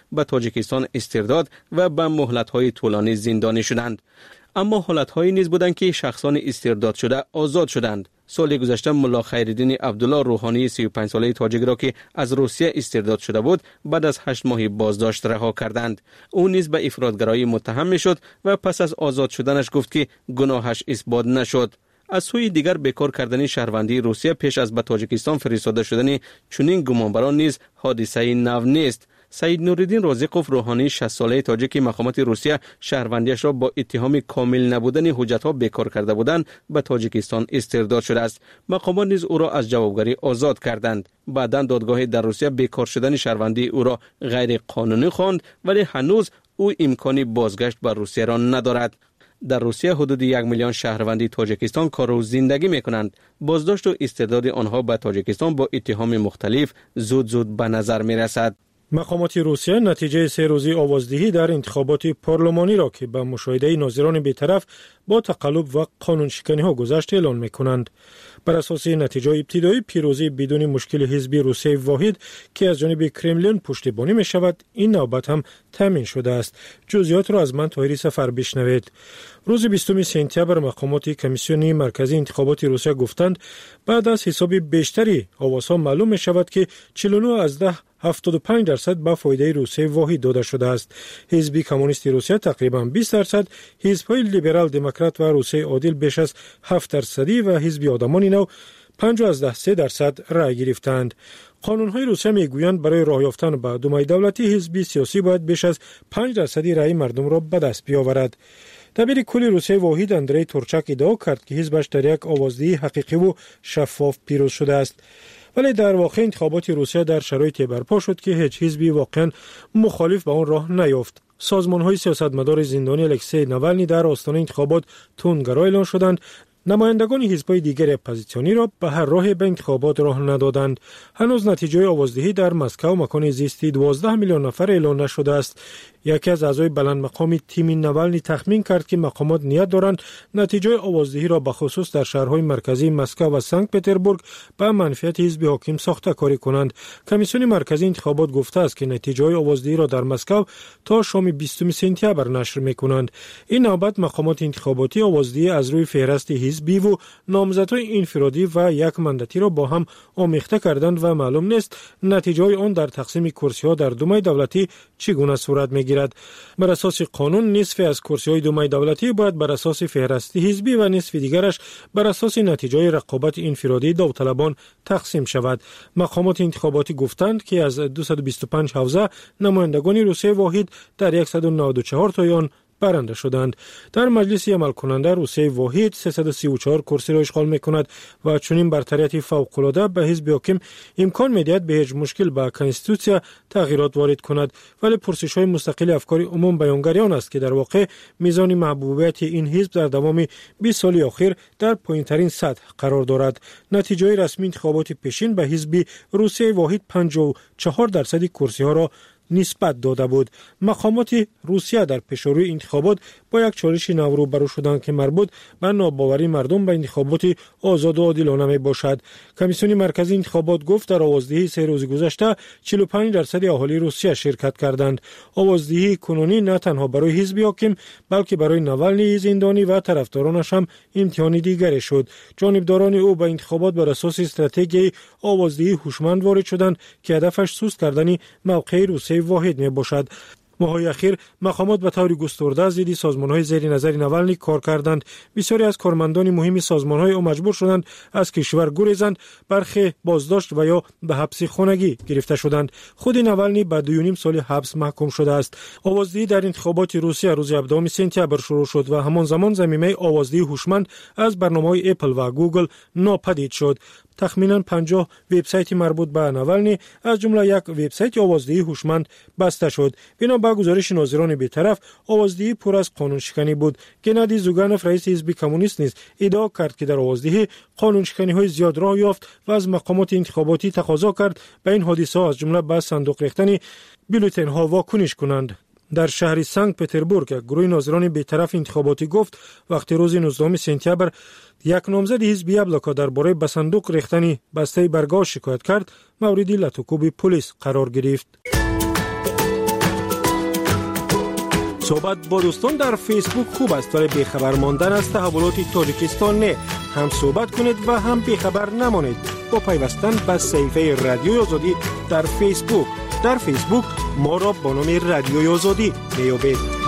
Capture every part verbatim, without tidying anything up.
به تاجیکستان استرداد و به مهلت‌های طولانی زندانی شدند. اما حالت‌هایی نیز بودند که شخصان استرداد شده آزاد شدند. سال گذشته ملا خیرالدین عبدالله روحانی سی و پنج ساله تاجیک را که از روسیه استرداد شده بود بعد از هشت ماه بازداشت رها کردند. او نیز به افراطگرایی متهم میشد و پس از آزاد شدنش گفت که گناهش اثبات نشد. از سوی دیگر بیکار کردن شهروندی روسیه پیش از به تاجیکستان فرستاده شدن چنین گمانبران نیز حادثه نو نیست. سید نورالدین رازقوف روحانی شصت ساله تاجیک مقامات روسیه شهروندیش را با اتهام کامل نبودن حجت‌ها بیکار کرده بودند به تاجیکستان استرداد شده است. مقامات نیز او را از جوابگری آزاد کردند. بعداً دادگاه در روسیه بیکار شدن شهروندی او را غیر قانونی خواند، ولی هنوز او امکانی بازگشت به روسیه را ندارد. در روسیه حدود یک میلیون شهروندی تاجیکستان کار و زندگی می کنند. بازداشت و استرداد آنها به تاجیکستان با اتهام مختلف زود زود به نظر می رسد. مقامات روسیه نتیجه سه روزی آوازدهی در انتخابات پارلمانی را که به مشاهده ناظران بی‌طرف با تقلب و قانون شکنی ها گذشت اعلان می کنند. بر اساس نتیجه ابتدایی پیروزی بدون مشکل حزب روسیه واحد که از جانب کرملین پشتیبانی می شود این نوبت هم تامین شده است. جزئیات را از من طاهری سفر بشنوید. روز بیستم سپتامبر مقامات کمیسیون مرکزی انتخابات روسیه گفتند بعد از حساب بیشتری آوازها معلوم می شود که چهل و نه از ده هفتاد و پنج درصد به فایده روسیه واحد داده شده است. حزب کمونیست روسیه تقریبا بیست درصد، حزب‌های لیبرال دموکرات و روسیه عادل بیش از هفت درصدی و حزب آدمان نو پنج از ده سه درصد رای گرفتند. قانون‌های روسیه میگویند برای راه یافتن به دومای دولتی حزب سیاسی باید بیش از پنج درصد رای مردم را به دست بیاورد. دبیر کل روسیه واحد اندری تورچاک ادعا کرد که حزبش در یک آوازدهی حقیقی و شفاف پیروز شده است. ولی در واقع انتخابات روسیه در شرایطی برپا شد که هیچ حزبی واقعا مخالف به آن راه نیافت. سازمان‌های سیاستمدار زندانی الکسی ناوالنی در آستانه انتخابات تندگرا اعلان شدند. نمایندگان حزب‌های دیگر اپوزیسیونی را به هر راه به انتخابات راه ندادند. هنوز نتیجه آوازدهی در مسکو مکان زیستی دوازده میلیون نفر اعلان نشده است. یکی از اعضای بلند مقام تیم ناوالنی تخمین کرد که مقامات نیت دارند نتیجه آوازدهی را به خصوص در شهرهای مرکزی مسکو و سنت پترزبورگ به منفعت حزب حاکم ساخته‌کاری کنند. کمیسیون مرکزی انتخابات گفته است که نتیجه آوازدهی را در مسکو تا شام بیستم سپتامبر نشر می‌کنند. این نوبت مقامات انتخاباتی آوازدهی از روی فهرست حزبی و نامزدهای انفرادی و یک مندتی را با هم آمیخته کردند و معلوم نیست نتیجه آن در تقسیم کرسی‌ها در دومای دولتی چگونه صورت می‌گیرد. بر اساس قانون نصف از کرسی‌های دومای دولتی باید بر اساس فهرستی حزبی و نصف دیگرش بر اساس نتیجه رقابت انفرادی داوطلبان تقسیم شود. مقامات انتخاباتی گفتند که از دویست و بیست و پنج حوزه نمایندگان روسیه واحد در صد و نود و چهار تا آن برنده شدند. در مجلس عمل کننده روسیه واحد سیصد و سی و چهار کرسی را اشغال می‌کند و چنین برتریت فوق‌العاده به حزب حاکم امکان می‌دهد به هیچ مشکل به کنستیتوسیا تغییرات وارد کند. ولی پرسش‌های مستقل افکار عموم بیانگریان است که در واقع میزان محبوبیت این حزب در دوام بیست سال اخیر در پایین‌ترین سطح قرار دارد. نتیجه رسمی انتخابات پیشین به حزب روسیه واحد پنجاه و چهار درصد کرسی‌ها را نسبت داده بود. مقامات روسیه در پیشروی انتخابات با یک چالش نو روبرو شدند که مربوط به ناباوری مردم به انتخابات آزاد و عادلانه می باشد. کمیسیون مرکزی انتخابات گفت در آوازدهی سه روز گذشته چهل و پنج درصد اهالی روسیه شرکت کردند. آوازدهی کنونی نه تنها برای حزب حاکم بلکه برای ناوالنی زندانی و طرفدارانش هم امتحان دیگری شد. جانبداران او به انتخابات بر اساس استراتژی آوازدهی هوشمند وارد شدند که هدفش سوست کردن موقع روسیه واحد می باشد. ماهای اخیر مقامات به طور گسترده ضد سازمان‌های زیر نظر ناوالنی کار کردند. بسیاری از کارمندان مهم سازمان‌های او مجبور شدند از کشور گریزند، برخی بازداشت و یا به حبس خانگی گرفته شدند. خود ناوالنی به دو و نیم سال حبس محکوم شده است. آوازدهی در انتخابات روسیه روز هفدهم سپتامبر شروع شد و همان زمان زمینه آوازدهی هوشمند از برنامه‌های اپل و گوگل ناپدید شد. تخمینا پنجاه وبسایت مربوط به ناوالنی از جمله یک وبسایت آوازدهی هوشمند بسته شد. بنا به گزارش ناظران بی‌طرف آوازدهی پر از قانون شکنی بود. گنادی زوگانوف رئیس حزب کمونیست نیز ادعا کرد که در آوازدهی قانون شکنی‌های زیاد راه یافت و از مقامات انتخاباتی تقاضا کرد به این حادثه از جمله به صندوق ریختن بولتن‌ها واکنش کنند. در شهر سنت پترزبورگ گروه ناظران بی‌طرف انتخاباتی گفت وقتی روز نوزدهم سپتامبر یک نامزد حزب یبلکا درباره به صندوق ریختن بسته برگاه شکایت کرد، مورد لطوکوب پلیس قرار گرفت. صحبت با دوستان در فیسبوک خوب است ولی بیخبر ماندن از تحولات تاجیکستان نه. هم صحبت کنید و هم بیخبر نمانید با پیوستن به صفحه رادیوی آزادی در فیسبوک. در فیسبوک ما را با نام رادیوی آزادی بیابید.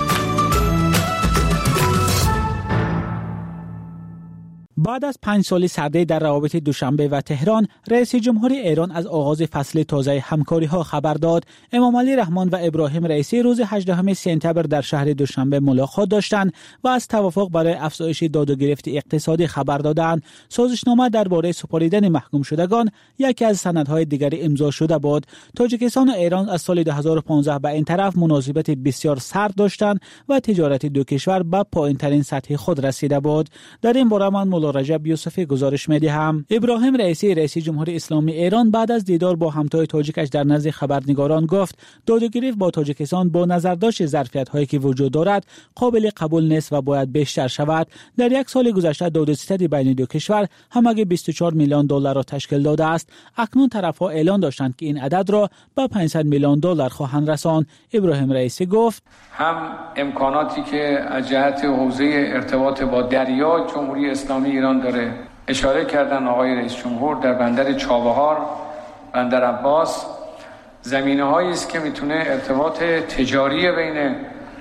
بعد از پنج سال سرده در روابط دوشنبه و تهران، رئیس جمهوری ایران از آغاز فصل تازه همکاری‌ها خبر داد. امام علی رحمان و ابراهیم رئیسی روز هجدهم سپتامبر در شهر دوشنبه ملاقات داشتند و از توافق برای افزایش داد و گرفت اقتصادی خبر دادند. سازشنامه درباره سپاریدن محکوم شدگان یکی از سندهای دیگری امضا شده بود. تاجیکستان و ایران از سال دو هزار و پانزده به این طرف مناسبت بسیار سرد داشتند و تجارت دو کشور به پایین‌ترین سطح خود رسیده بود. در این باره من رجب یوسفی گزارش می‌دهم. ابراهیم رئیسی رئیس جمهوری اسلامی ایران بعد از دیدار با همتای تاجیکش در نزد خبرنگاران گفت داد و گریخت با تاجیکستان با نظرداشت ظرفیت‌هایی که وجود دارد قابل قبول نیست و باید بیشتر شود. در یک سال گذشته داد و ستد بین دو کشور همگی بیست و چهار میلیون دلار را تشکیل داده است. اکنون طرف‌ها اعلان داشتند که این عدد را به پانصد میلیون دلار خواهند رساند. ابراهیم رئیسی گفت هم امکاناتی که از جهت حوزه ارتباط با دریا جمهوری اسلامی ایران داره اشاره کردن آقای رئیس جمهور در بندر چابهار، بندر عباس، زمینه‌هایی است که میتونه ارتباط تجاری بین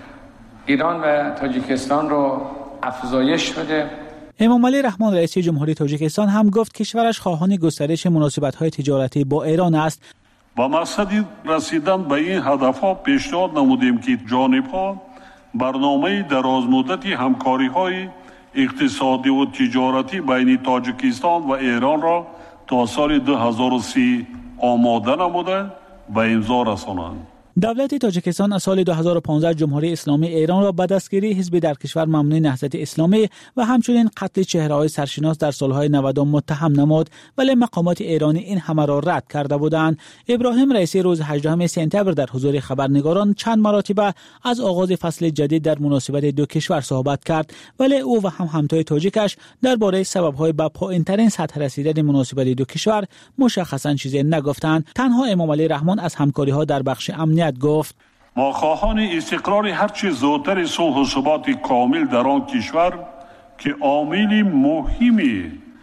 ایران و تاجیکستان رو افزایش بده. امام علی رحمان رئیس جمهوری تاجیکستان هم گفت کشورش خواهان گسترش مناسبت‌های تجارتی با ایران است. با مقصد رسیدن به این هدف‌ها پیشنهاد نمودیم که جانب‌ها برنامه درازمدتی همکاری‌های اقتصادی و تجارتی بین تاجیکستان و ایران را تا سال دو هزار و سی آماده نموده به امضا رسانند. دولت تاجیکستان از سال دو هزار و پانزده جمهوری اسلامی ایران را به دستگیری حزب در کشور ممنوع نهضت اسلامی و همچنین قتل چهره‌های سرشناس در سالهای نود متهم نمود، ولی مقامات ایرانی این همه را رد کرده بودند. ابراهیم رئیسی روز هجدهم سپتامبر در حضور خبرنگاران چند مرتبه از آغاز فصل جدید در مناسبت دو کشور صحبت کرد، ولی او و هم همتای تاجیکش درباره سبب‌های به پایین‌ترین سطح رسیدن مناسبت دو کشور مشخصاً چیزی نگفتند. تنها امام علی رحمان از همکاری‌ها در بخش امنیت گفت ما خواهان استقرار هرچه زودتر صلح و ثبات کامل در آن کشور که عامل مهمی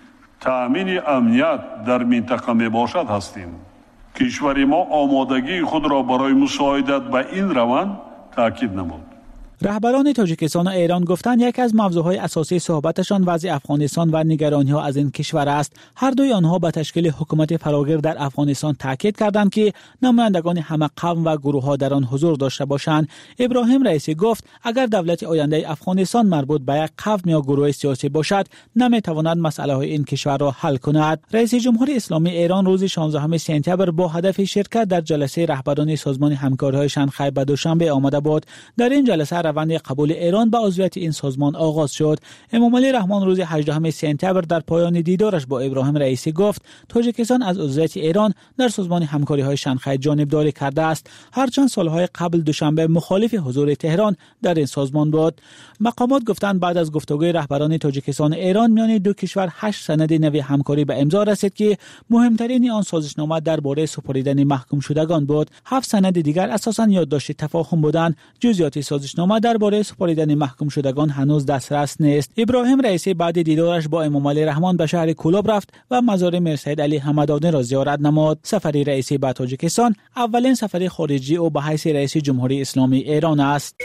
تأمین امنیت در منطقه می باشد هستیم. کشور ما آمادگی خود را برای مساعدت به این روند تاکید نمود. رهبران تاجیکستان و ایران گفتند یک از موضوعهای اساسی صحبتشان وضع افغانستان و نگرانی‌ها از این کشور است. هر دوی آنها به تشکیل حکومت فراگیر در افغانستان تاکید کردند که نمایندگان همه قوم و گروه‌ها در آن حضور داشته باشند. ابراهیم رئیسی گفت اگر دولت آینده افغانستان مربوط به یک قوم یا گروه سیاسی باشد نمی‌تواند مسائل این کشور را حل کند. رئیس جمهوری اسلامی ایران روز شانزدهم سپتامبر با هدف شرکت در جلسه رهبران سازمان همکاری‌های شنغهای به دوشنبه آمده بود. در این جلسه روند قبول ایران به عضویت این سازمان آغاز شد. امام علی رحمان روز هجدهم سپتامبر در پایان دیدارش با ابراهیم رئیسی گفت تاجیکستان از عضویت ایران در سازمان همکاری‌های شنغهای جانبداری کرده است، هرچند سالهای قبل دوشنبه مخالف حضور تهران در این سازمان بود. مقامات گفتند بعد از گفتگوی رهبران تاجیکستان و ایران میان دو کشور هشت سند نوی همکاری به امضا رسید که مهمترین آن سازشنامه درباره سپاریدن محکوم شدگان بود. هفت سند دیگر اساساً یادداشت تفاهم بودند. جزئیات سازشنامه درباره سپاریدن محکوم شدگان هنوز دسترس نیست. ابراهیم رئیسی بعد دیدارش با امام علی رحمان به شهر کولوب رفت و مزار میرسید علی همدانی را زیارت نمود. سفر رئیسی به تاجیکستان اولین سفر خارجی او به حیث رئیس جمهوری اسلامی ایران است.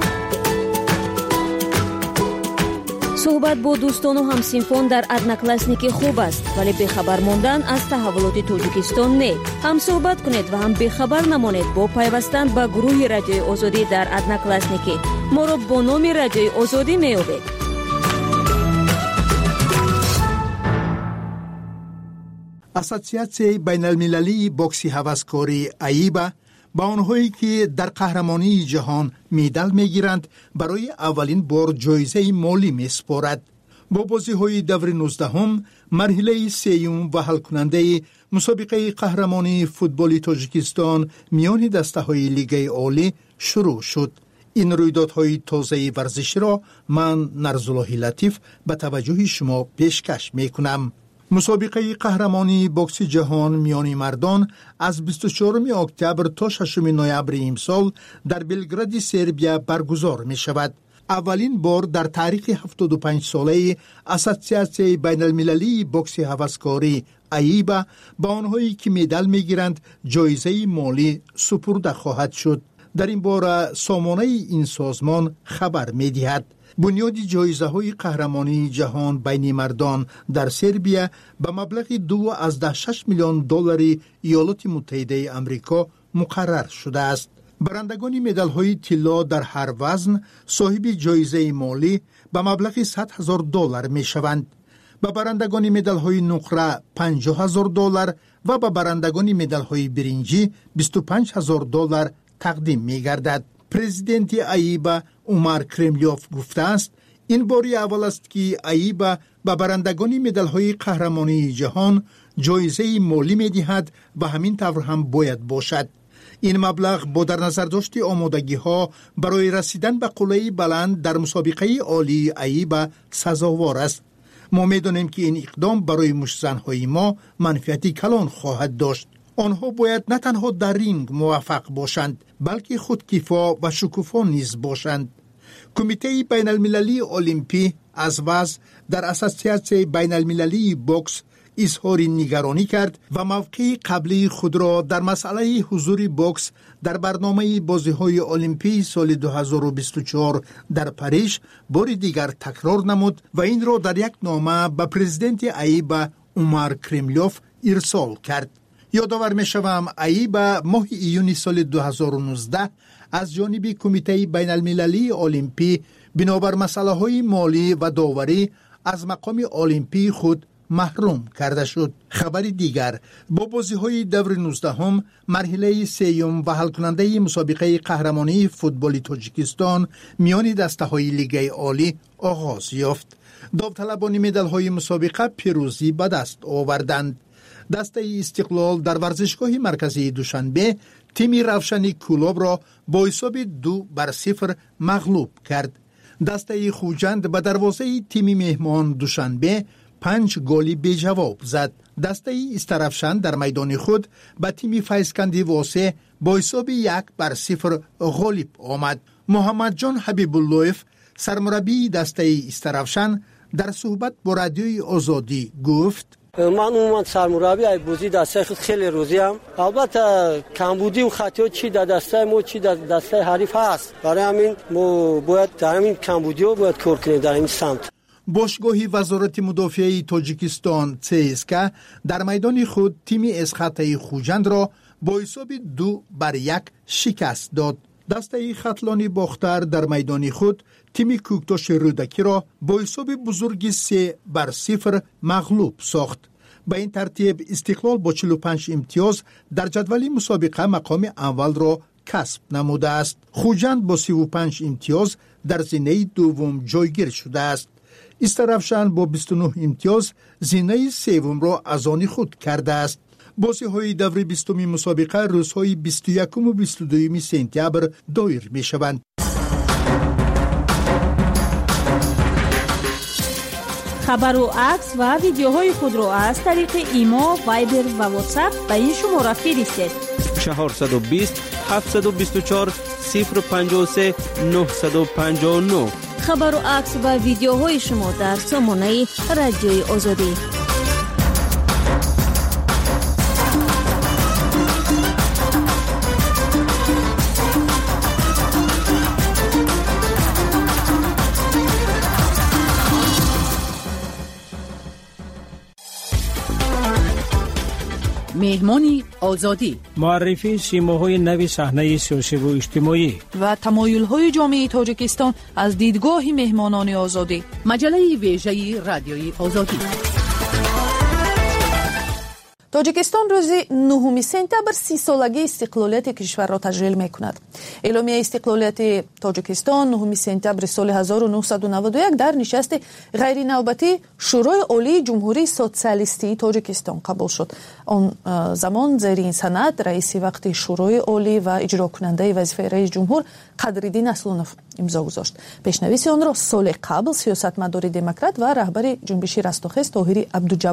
صحبت با دوستان و همسینفون در ادناکلاسنیک خوب است، ولی بیخبر ماندن از تحولات تاجیکستان نه. هم صحبت کنید و هم بیخبر نمانید با پیوستن به گروه رادیوی آزادی در ادناکلاسنیک. ما را با نام رادیوی آزادی میابید. اساسیاسیون بین المللی بوکسی هوسکاری ایبا با آنهایی که در قهرمانی جهان مدال میگیرند برای اولین بار جایزه مالی میسپارد. با بازی‌های دور نوزدهم مرحله سیوم و حل کننده مسابقه قهرمانی فوتبال تاجیکستان میان دسته‌های لیگ عالی شروع شد. این رویدادهای تازه ورزشی را من نرزالله لطیف به توجه شما پیشکش میکنم. مسابقه قهرمانی بوکس جهان میان مردان از بیست و چهارم اکتبر تا ششم نوامبر امسال در بلگراد سربیا برگزار می شود. اولین بار در تاریخ هفتاد و پنج ساله اساسیاسیون بین المللی بوکس هوسکاری ایبا با آنهایی که مدال می گیرند جایزه مالی سپرده خواهد شد. در این باره سامانه این سازمان خبر می دهد. بنیادی جایزه های قهرمانی جهان بین مردان در سربیا به مبلغ دو از ده شش میلیون دلار ایالات متحده آمریکا مقرر شده است. برندگان مدال های طلا در هر وزن صاحب جایزه مالی به مبلغ صد هزار دلار می شوند. به برندگان مدال های نقره پنجاه هزار دلار و به برندگان مدال های برنجی بیست و پنج هزار دلار تقدیم می گردد. پرزیدنت ایبا عمر کرملیوف گفته است این باری اول است که ایبا به برندگان مدال های قهرمانی جهان جایزه مالی می دهد و همین طور هم باید باشد. این مبلغ با در نظر داشت آمادگی ها برای رسیدن به قله بلند در مسابقه عالی ایبا سزاوار است. ما می دانیم که این اقدام برای مشزنهای ما منفعتی کلان خواهد داشت. آنها باید نه تنها در رینگ موفق باشند بلکه خودکفا و شکوفا نیز باشند. کمیته بین المللی المپی از وضع در اساسیاسیون بین المللی بوکس اظهار نگرانی کرد و موقع قبلی خود را در مسئله حضور بوکس در برنامه بازی‌های المپی سال دو هزار و بیست و چهار در پاریس بار دیگر تکرار نمود و این را در یک نامه به پرزیدنت ایبا عمر کرملیوف ارسال کرد. یادآور می‌شوم ایبا ماه ایون سال دو هزار و نوزده از جانب کمیته بین المللی المپی بنابر مسائل مالی و داوری از مقام المپی خود محروم کرده شد. خبر دیگر با بازی‌های دور نوزدهم مرحله سیوم و حل کننده مسابقه قهرمانی فوتبال تاجیکستان میان دسته‌های لیگ عالی آغاز یافت. داوطلبان مدال‌های مسابقه پیروزی به دست آوردند. دسته استقلال در ورزشگاه مرکزی دوشنبه تیم روشنی کلوب را با حساب دو بر صفر مغلوب کرد. دسته خوجند به دروازه تیم مهمان دوشنبه پنج گلی بی جواب زد. دسته استرفشان در میدان خود به تیم فیضکندی واسه با حساب یک بر صفر غالب آمد. محمد جان حبیب اللهف سرمربی دسته استرفشان در صحبت با رادیوی آزادی گفت من عموما سرمربی ای بازی دسته خود خیلی روزی ام. البته کمبودی و خطا چی در دسته ما چی در دسته حریف هست. برای همین ما باید در همین کمبودی ها باید کار کنیم در این سمت. باشگاه وزارت مدافعه تاجیکستان سیسکا در میدان خود تیم اسخط خوجند را با حساب دو بر یک شکست داد. دسته خطلانی باختر در میدان خود تیم کوکتاش رودکی را با حساب بزرگی سه بر صفر مغلوب ساخت. به این ترتیب استقلال با چهل و پنج امتیاز در جدول مسابقه مقام اول را کسب نموده است. خوجند با سی و پنج امتیاز در زینه دوم جایگیر شده است. استرفشان با بیست و نه امتیاز زینه سوم را از آن خود کرده است. بازی‌های دور بیستمی مسابقه روزهای بیست و یکم و بیست و دوم سپتامبر دایر می‌شوند. خبر و عکس و ویدیوهای خود را از طریق ایما، وایبر و واتساپ به این شماره فرستید. چهارصد و بیست هفتصد و بیست و چهار صفر پنجاه و سه نهصد و پنجاه و نه. خبر و عکس و ویدیوهای شما در سامانه رادیوی آزادی. مهمانی آزادی، معرفی سیماهای نوی صحنه سیاسی و اجتماعی و تمایل‌های جامعه تاجیکستان از دیدگاه مهمانان آزادی. مجله ویژه رادیوی آزادی. تاجیکستان روز نهم سپتامبر سی سالگی استقلالیت کشور را تجلیل می‌کند. اعلامیه استقلالیت تاجیکستان نهم سپتامبر سال هزار و نهصد و نود و یک در نشست غیر نوبتی شورای عالی جمهوری سوسیالیستی تاجیکستان قبول شد. آن زمان زیر این سند رئیس وقت شورای عالی و اجرا کننده وظیفه رئیس جمهور قدرالدین اصلانوف امضا گذاشت. پیشنویس آن را سال قبل سیاستمدار دموکرات و رهبر جنبش رستاخیز طاهر عبدالجبار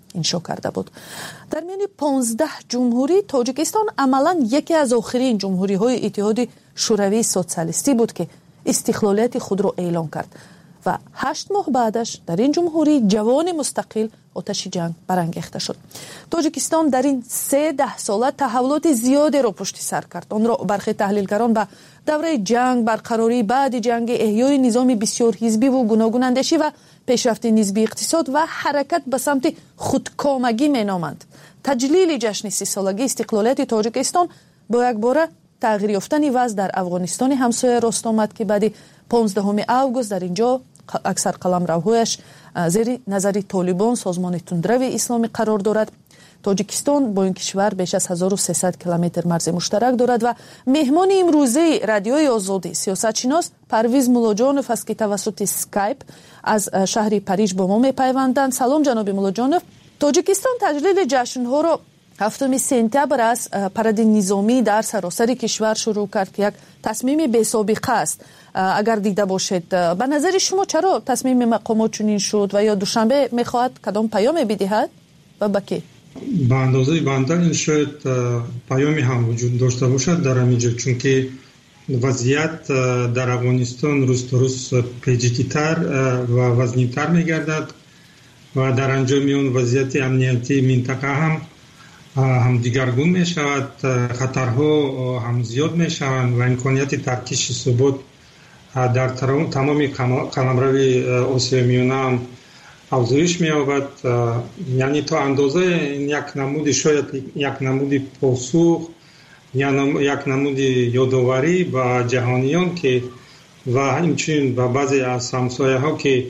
انشا کرده بود. در میان پانزده جمهوری تاجیکستان عملاً یکی از آخرین جمهوری‌های اتحاد شوروی سوسیالیستی بود که استقلالیت خود را اعلام کرد و هشت ماه بعدش در این جمهوری جوان مستقل آتش جنگ برانگیخته شد. تاجیکستان در این سه ده ساله تحولات زیادی را پشت سر کرد. آن را برخی تحلیلگران به دوره جنگ، برقراری بعد جنگ، احیای نظام بسیار حزبی و گوناگون اندیشی و پیشرفت نسبی اقتصاد و حرکت به سمت خودکامگی مینامند. تجلیل جشن سی سالگی استقلالیت تاجیکستان با یک باره تغییر یافتن وضع در افغانستان همسایه راست آمد که بعد پانزدهم اوگوست در اینجا اکثر قلمروهایش زیر نظر طالبان سازمان تندرو اسلامی قرار دارد. تاجیکستان با این کشور بیش از هزار و سیصد کیلومتر مرز مشترک دارد و مهمان امروزه رادیوی آزادی سیاستشناس پرویز مولاجانوف است که توسط اسکایپ از شهر پاریژ با ما میپیوندند. سلام جناب مولاجانوف. تاجیکستان تجلیل جشن‌ها را هفتم سپتامبر از پرد نظامی در سراسر کشور شروع کرد که یک تصمیم بی سابقه است. اگر دیده باشید به نظر شما چرا تصمیم مقامات چنین شد و یا دوشنبه میخواهد کدام پیام بدهد و به کی؟ به اندازه بنده این شاید پیامی هم وجود داشته باشد در همینجا، چون که وضعیت در افغانستان روز تا روز پیچیده‌تر و وزنی‌تر میگردد و در انجام اون وضعیت امنیتی منطقه هم هم دیگرگون می شود، خطرها هم زیاد می شوند و امکانیت ترکیش ثبات در تمام قلمروی آسیای میانه هم افزایش می یابد. یعنی تا اندازه یک نمود شاید یک نمود پاسخ یا یک نمود یادآوری به جهانیان که و همچنین به بعضی از همسایه ها که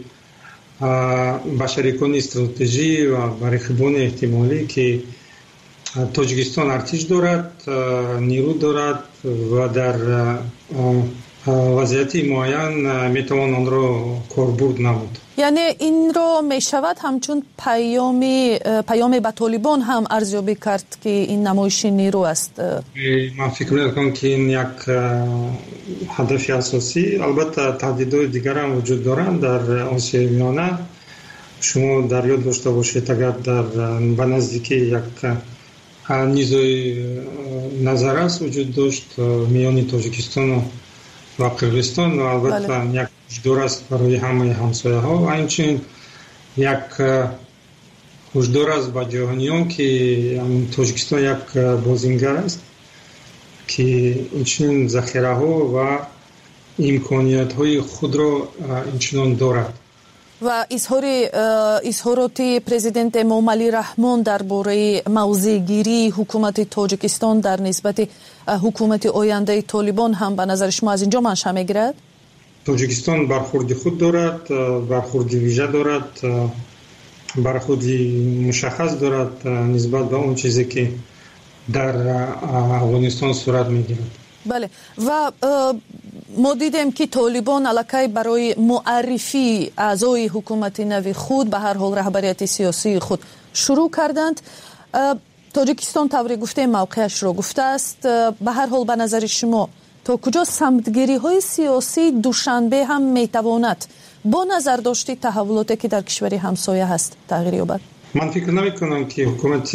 به شریکان استراتژی و به رقیبان احتمالی که تاجیکستان ارتش دارد، نیرو دارد و در وضعیت معین میتوان آن را کاربرد نمود. یعنی این را میشود همچون پیامی پیام به طالبان هم ارزیابی کرد که این نمایش نیرو است. من فکر میکنم که این یک هدف اساسی. البته تهدیدهای دیگر هم وجود دارند در آسیای میانه. شما در یاد داشته باشید اگر در به نزدیکی یک نیزوی نظرس وجود داشت میان تاجیکستان و قرقیزستان و البته بله. یک هشدار است برای همه همسایه ها و همچنین یک هشدار است به جهانیان که تاجیکستان یک بازینگر است که اینچنین ذخیره ها و امکانیت های خود را اینچنان دارد. و اظهار اظهارات پرزیدنت موملی رحمان درباره موضع گیری حکومت تاجیکستان در نسبت حکومت آینده طالبان هم به نظر شما از اینجا منشأ میگیرد؟ تاجیکستان برخورد خود دارد، برخورد ویژه دارد، برخورد مشخص دارد نسبت به اون چیزی که در افغانستان صورت میگیرد. بله و ما دیدیم که طالبان الکی برای معرفی اعضای حکومت نو خود به هر حال رهبریت سیاسی خود شروع کردند. تاجیکستان طوری گفته موقعش را گفته است. به هر حال به نظر شما تا کجا سمتگیری های سیاسی دوشنبه هم میتواند با نظر داشتی تحولاتی که در کشور همسایه هست تغییر یابد؟ من فکر نمی کنم که حکومت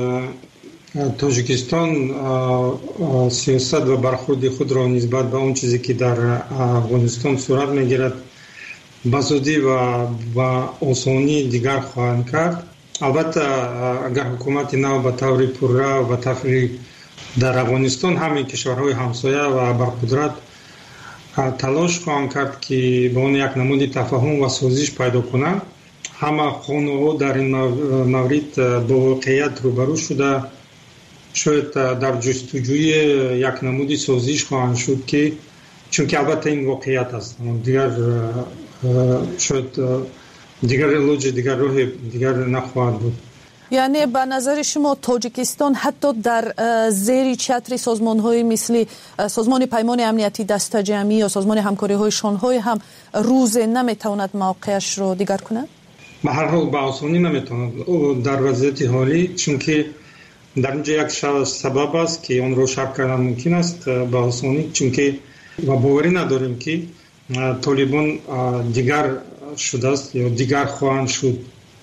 تاجیکستان سیاست و برخورد خود را نسبت به اون چیزی که در افغانستان صورت میگیرد بزودی و با آسانی دیگر خواهند کرد. البته اگر حکومت نو به طور پررو و تفریق در افغانستان همین کشورهای همسایه و برقدرت تلاش خواهند کرد که به اون یک نمود تفاهم و سازش پیدا کنند. همه خانه‌ها در این مورد با واقعیت روبرو شده شاید در جستجوی یک نمودی سازش خواهند شد که چون که البته این واقعیت است دیگر شاید دیگر علاج دیگر راه دیگر نخواهد بود. یعنی به نظر شما تاجیکستان حتی در زیر چتر سازمان‌های مثل سازمان پیمان امنیتی دست جمعی یا سازمان همکاری‌های شانگهای هم روز نمیتواند موقعش رو دیگر کند؟ به هر حال به آسانی نمیتواند در وضعیت حالی، چون که در اینجا یک سبب است که اون رو شرح کردن ممکن است به آسانی، چون که و باوری نداریم که طالبان دیگر شده است یا دیگر خواهند شد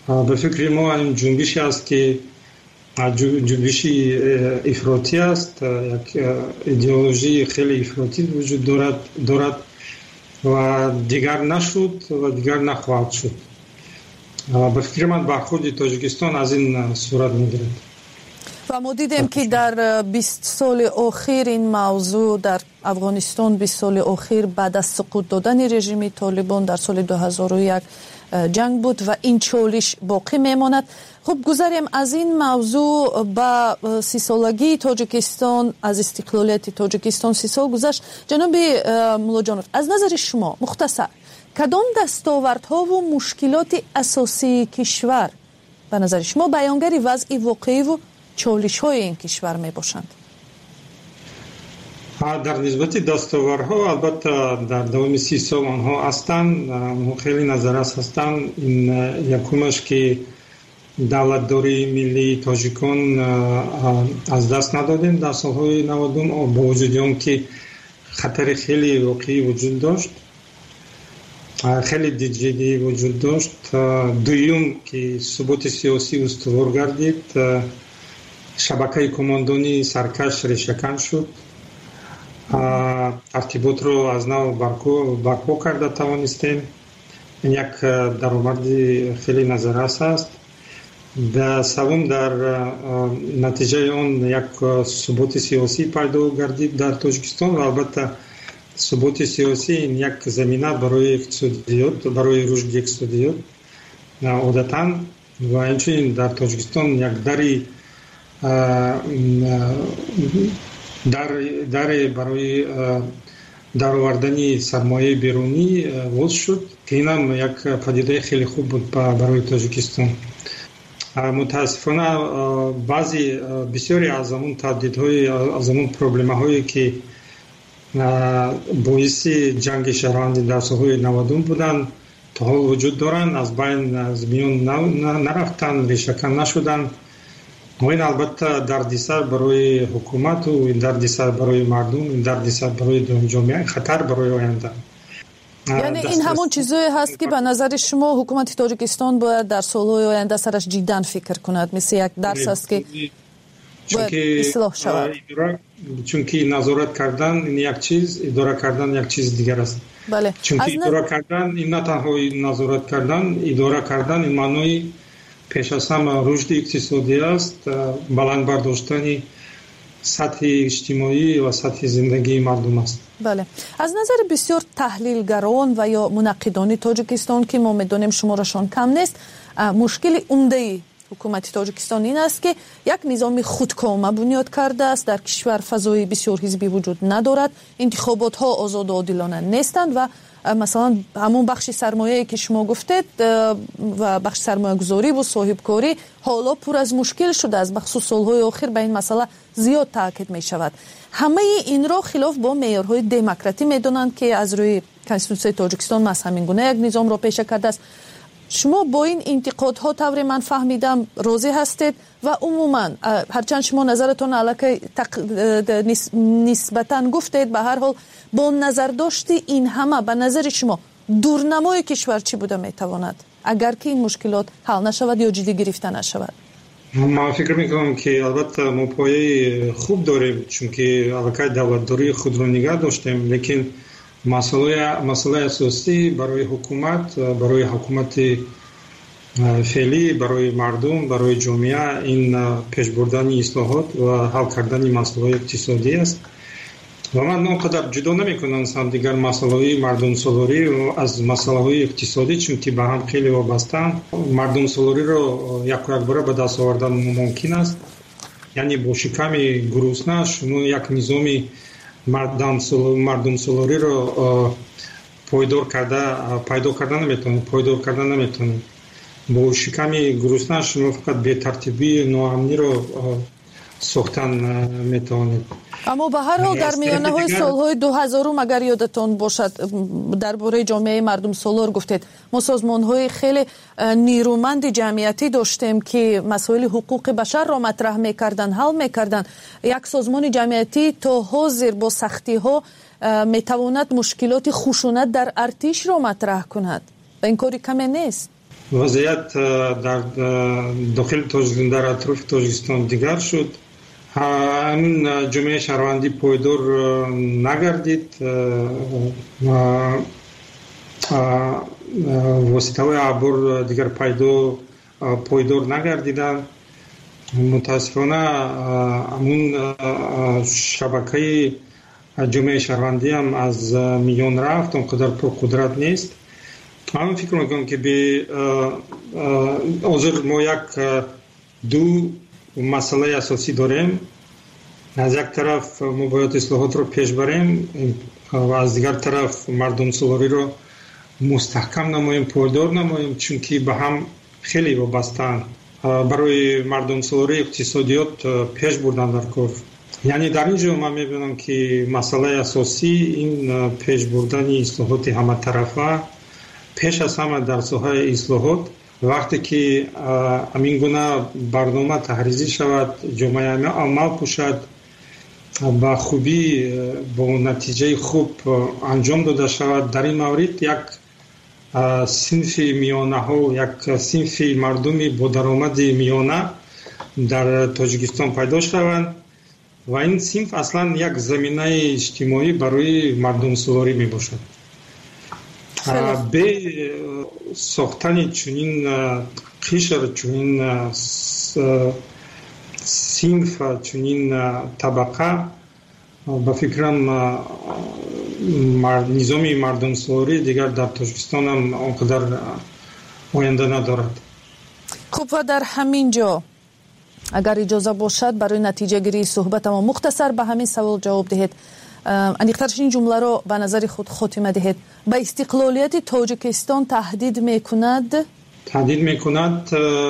به فکر ما این جنبشی است که جنبشی افراطی است، یک ایدئولوژی خیلی افراطی وجود دارد دارد و دیگر نشد و دیگر نخواهد شد. به فکر من برخورد تاجیکستان از این صورت میگیرد. و ما دیدیم که در بیست سال اخیر این موضوع در افغانستان بیست سال اخیر بعد از سقوط دادن رژیم طالبان در سال دو هزار و یک جنگ بود و این چالش باقی میماند. خب گذاریم از این موضوع با سی سالگی تاجیکستان، از استقلالیت تاجیکستان سی سال گذشت. جناب ملاجانوف، از نظر شما مختصر کدام دستاوردها و مشکلات اساسی کشور به نظر شما بیانگر وضع واقعی و چالش های این کشور می باشند؟ در نسبت دستاوردها البته در دوام سی سال آنها هستند، خیلی نظرات هستند. این یکمش که دولتداری ملی تاجیکان از دست ندادیم در سالهای نود با وجود آن که خطر خیلی واقعی وجود داشت، خیلی جدی وجود داشت. دوم که ثبات سیاسی استوار گردید، شبکه کماندانی سرکش ریشه‌کن شد، ارتباط رو از نو برپا کرده توانستیم. این یک درآمد خیلی نظرانه است. در سوم در نتیجه اون یک ثبات سیاسی پیدا گردید در تاجیکستان و البته ثبات سیاسی این یک زمینه برای اقتصادیات، برای رشد اقتصادیات عادتاً و همچنین در تاجیکستان یک دری در در برای درآوردن سرمایه بیرونی باز شد که این هم یک پدیده خیلی خوب بود برای تاجیکستان. متاسفانه بعضی بسیاری از اون تهدیدهای، از اون پروبلم‌هایی که باعث جنگ شهروندی در سالهای نودم بودن تا حال وجود دارن، از بین از میان نرفتن، ریشه‌کن نشدن. و این البته دردسر برای حکومت و این دردسر برای مردم، این دردسر برای جامعه، خطر برای آینده. یعنی این همون چیزایی هست که به نظر شما حکومت تاجیکستان باید در سالهای آینده سرش جداً فکر کند، مثل یک درس است که باید اصلاح شود. چون که نظارت کردن این یک چیز، اداره کردن یک چیز دیگر است. بله. چون که اداره کردن این نه تنها نظارت کردن، اداره کردن این معنای پیش از همه رشد اقتصادی است، بلند برداشتن سطح اجتماعی و سطح زندگی مردم است. بله. از نظر بسیار تحلیلگران و یا منقدان تاجیکستان که ما میدونیم شمارشان کم نیست، مشکل عمده حکومت تاجیکستان این است که یک نظام خودکامه بنیاد کرده است. در کشور فضای بسیار حزبی وجود ندارد، انتخابات ها آزاد و عادلانه نیستند و مثلا همون بخش سرمایه‌ای که شما گفتید و بخش سرمایه گذاری و صاحبکاری حالا پر از مشکل شده است. بخصوص سالهای آخر به این مسئله زیاد تاکید می شود. همه این را خلاف با معیارهای دموکراتی می دانند که از روی کنستیتوسیون تاجیکستان از همین گونه یک نظام را پیشه کرده است. شما با این انتقادها طور من فهمیدم راضی هستید و عموما هرچند شما نظرتون علاقه تق... نسبتاً گفتید، به هر حال با نظر داشتی این همه به نظر شما دورنمای کشور چی بوده میتواند اگر که این مشکلات حل نشود یا جدی گرفته نشود؟ من فکر میکنم که البته ما پایه خوب داریم، چون که علاقه دولتداری خود رو نگه داشتیم، لیکن مسئله مسئله اساسی برای حکومت، برای حکومت فعلی، برای مردم، برای جامعه این پیش بردن اصلاحات و حل کردن مسائل اقتصادی است. و من اونقدر جدا نمیکنم هم دیگر مسائل مردم سالاری و از مسائل اقتصادی، چون که به هم خیلی وابسته‌اند. مردم سالاری رو یک یک باره به دست آوردن ممکن است. یعنی با شکم گرسنه شما یک نظامی مردم سالاری مردم سالاری رو پایدار کرده پیدا کردن نمیتونید، پایدار کردن نمیتونید. با شکم گرسنه شما فقط بی ترتیبی ناامنی رو ساختن میتونید. اما به هر حال در میانه های سالهای دو هزار اگر یادتون باشد درباره جامعه مردم سالار گفتید، ما سازمان های خیلی نیرومند جمعیتی داشتیم که مسائل حقوق بشر را مطرح میکردن، حل میکردن. یک سازمان جمعیتی تا حاضر با سختی ها میتواند مشکلات خشونت در ارتش را مطرح کند و این کاری کمی نیست. وضعیت در داخل تاجیکستان در اطراف تاجیکستان دیگر شد. همین جامعه شهروندی پایدار نگردید و واسطه های عبور دیگر پایدار پایدار نگردیدند. متاسفانه همون شبکه جامعه شهروندی هم از میان رفت، اونقدر پر قدرت نیست. من فکر میکنم که به حاضر ما یک دو مسئله اساسی داریم. از یک طرف ما باید اصلاحات رو پیش بریم و از دیگر طرف مردم سالاری رو مستحکم نماییم، پایدار نماییم، چون که به هم خیلی وابسته‌اند. برای مردم سالاری اقتصادیات پیش بردن در کار. یعنی در اینجا من میبینم که مسئله اساسی این پیش بردن اصلاحات همه طرفه. پیش از همه در ساحه اصلاحات وقتی که همین گونه برنامه تحریزی شود، جامعه عمل پوشد، با خوبی با نتیجه خوب انجام داده شود، در این مورد یک صنف میانه ها، یک صنف مردمی با درآمد میانه در تاجیکستان پیدا شوند و این صنف اصلا یک زمینه اجتماعی برای مردم سالاری می باشد. به ساختن چنین قشر، چنین صنف، چنین طبقه با فکرم نظامی مردم سالاری دیگر در تاجیکستان هم آنقدر آینده ندارد. خب و در همین جا اگر اجازه باشد برای نتیجه گیری صحبت ما مختصر به همین سوال جواب دهید. اندیخترش این جمله رو به نظر خود خاتمه دهید. به استقلالیت تاجیکستان تهدید میکند؟ تهدید میکند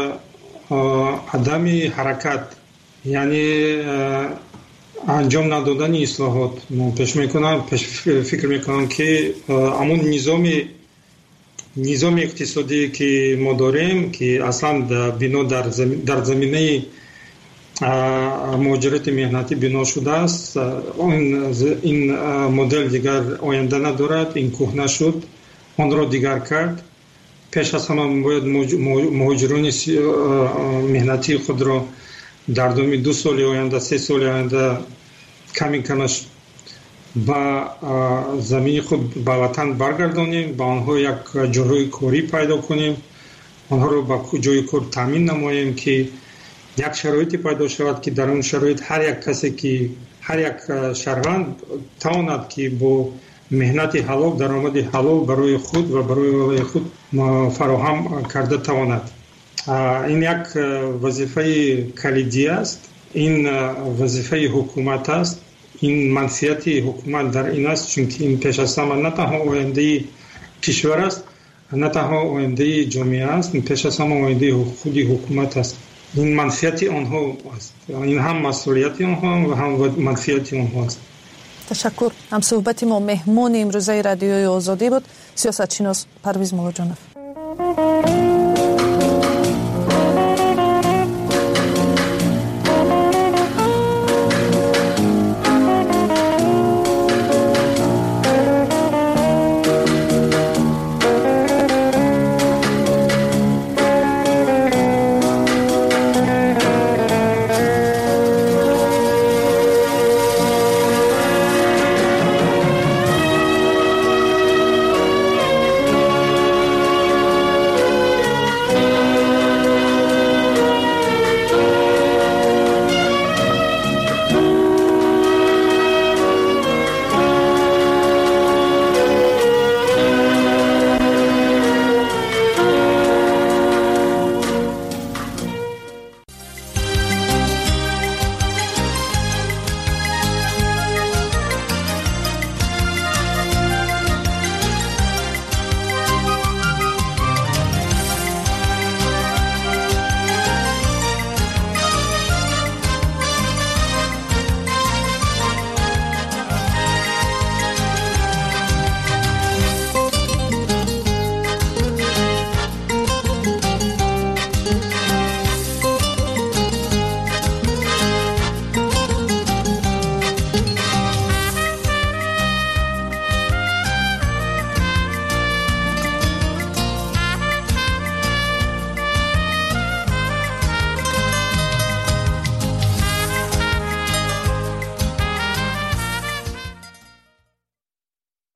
عدم حرکت، یعنی انجام ندادن اصلاحات. من پیش میکنم پیش فکر میکنم که همون نظام نظام اقتصادی که ما داریم که اصلا بنا در زمین در زمینه مهاجرت مهنتی بنا شده است، این این مدل دیگر آینده ندارد، این کهنه شد، آن را دیگر کرد. پیش از همه باید مهاجران مهنتی خود را در دومی دو سال آینده، سه سال آینده کمی کمش با زمین خود به وطن برگردانیم، با آنها یک جای کاری پیدا کنیم، آنها را با جای کار تامین نماییم که یک شرایطی پیدا شود که در اون شرایط هر یک کسی که هر یک شهروند تواند که با مهنت حلال، درآمد حلال برای خود و برای خود فراهم کرده تواند. این یک وظیفه کلیدی است، این وظیفه حکومت است. این منفیت حکومت در این است چون که این پیش از همه نه تنها آینده کشور است، نه تنها آینده جامعه است، این پیش از همه آینده خودی حکومت است. این منفیت آنها است، این هم مسئولیت آنها و هم منفیت آنها است. تشکر. هم صحبت ما مهمان امروزه رادیوی آزادی بود سیاستشناس پرویز ملاجانف.